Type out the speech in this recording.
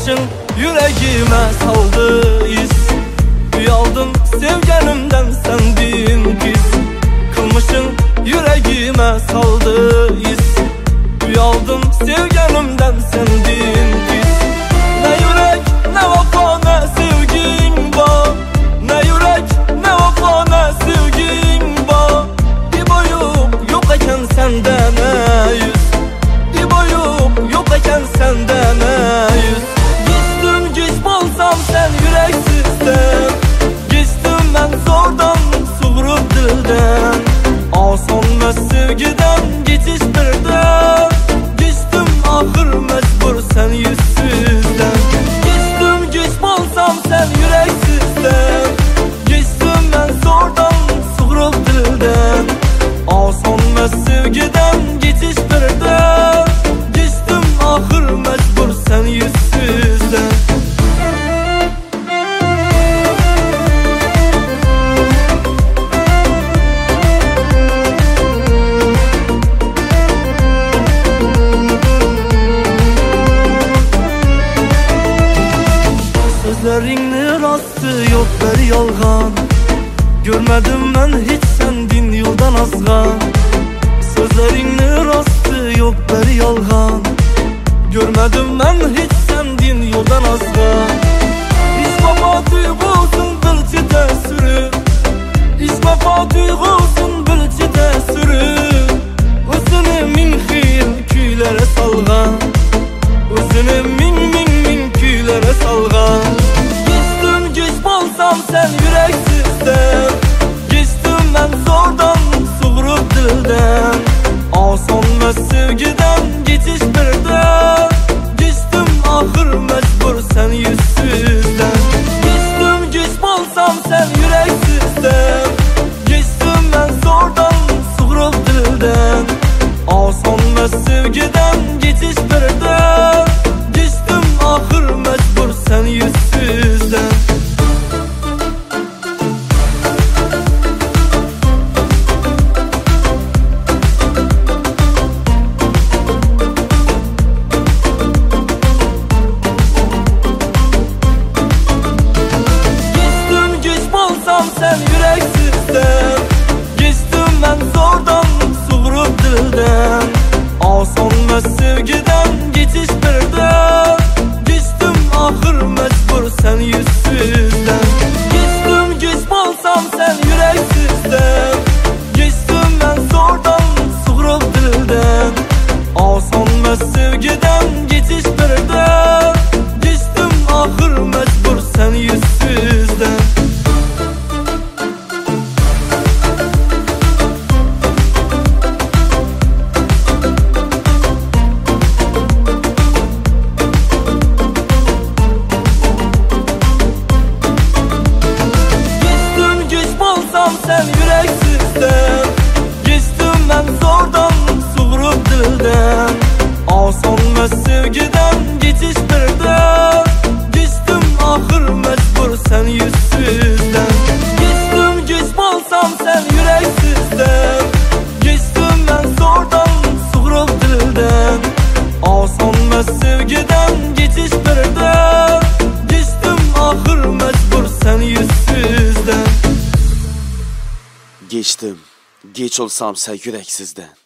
Kılmışın yüreğime saldı iz. Uyaldım sevgenimden sendin pis. Kılmışın yüreğime saldı iz. Uyaldım sevgenimden sendin pis. Ne yürek ne vafa ne sevgin var. Ne yürek ne vafa ne sevgin var. İboyup yok eken sende ne yüz. İboyup yok eken sende ne yüz. Geçtim geç bolsam sen yüreksizden. Geçtim ben zordan suğurup dilden. Asanmaz sevgiden geçiş birden. Geçtim ahır mecbur sen yüzsüzden. Geçtim geç bolsam sen yüreksizden. Geçtim ben zordan suğurup dilden. Asanmaz sevgiden geçiş birden. Geçtim ahır mecbur sen yüzsüzden. Sözlerinin rastı yok bir yalgan. Görmedim ben hiç sendin yoldan azgan. Sözlerinin rastı yok bir yalgan. Görmedim ben hiç sendin yoldan azgan. İsmafa duygusun bilçide sürü. İsmafa duygusun bilçide sürü. Özünü min xil küylere salgan. Özünü min küylere salgan. Geçtim geç bolsam sen yüreksizden. Geçtim ben zordan suğurup dilden. Asanmaz sevgiden geçiş birden. Geçtim ahır mecbur sen yüzsüzden. Geçtim geç bolsam sen yüreksizden. Geçtim ben zordan suğurup dilden. Asanmaz sevgiden geçiş birden. Geçtim ahır mecbur sen yüzsüzden. Geçtim geç bolsam sen yüreksizden. Geçtim ben zordan suğurup dilden. Asanmaz sevgiden geçiş birden. Geçtim ahır mecbur sen yüzsüzden. Geçtim geç bolsam sen yüreksizden. Geçtim ben zordan suğurup dilden. Asanmaz sevgiden geçiş birden. Geçtim ahır mecbur sen yüzsüzden. Sen yüreksizden. Geçtim ben zordan suğurup dilden. Asanmaz sevgiden geçiş birden. Geçtim ahır mecbur sen yüzsüzden. Geçtim geç bolsam sen yüreksizden. Geçtim ben zordan suğurup dilden. Asanmaz sevgiden geçiş birden. Geçtim ahır mecbur sen yüzsüzden. Geçtim, geç olsam sen yüreksizden.